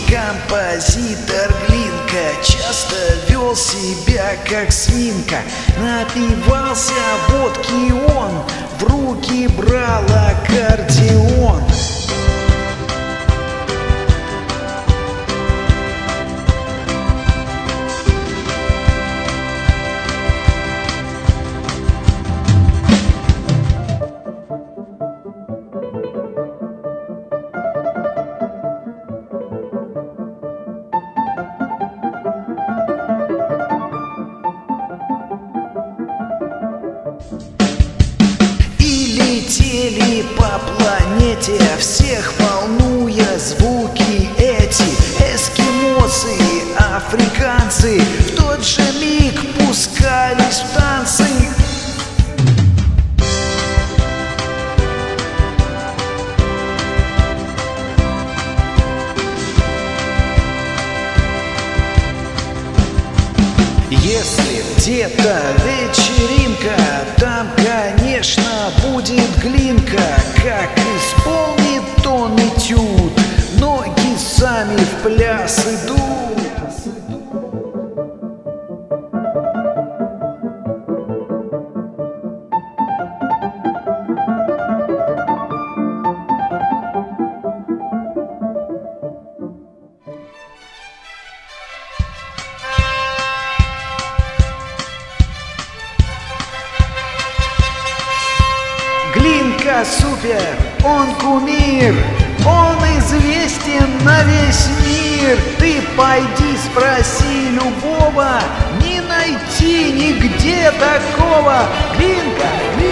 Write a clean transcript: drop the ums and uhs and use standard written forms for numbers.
Композитор Глинка часто вел себя как свинка. Напивался водки он, в руки брал аккордеон. Летели по планете, всех волнуя звуки эти. Эскимосы и африканцы в тот же миг пускались в танцы. Если где-то вечеринка, там, конечно, будет Глинка. Как исполнит он этюд, ноги сами в пляс идут. Глинка супер, он кумир, он известен на весь мир. Ты пойди спроси любого, не найти нигде такого. Глинка, Глинка.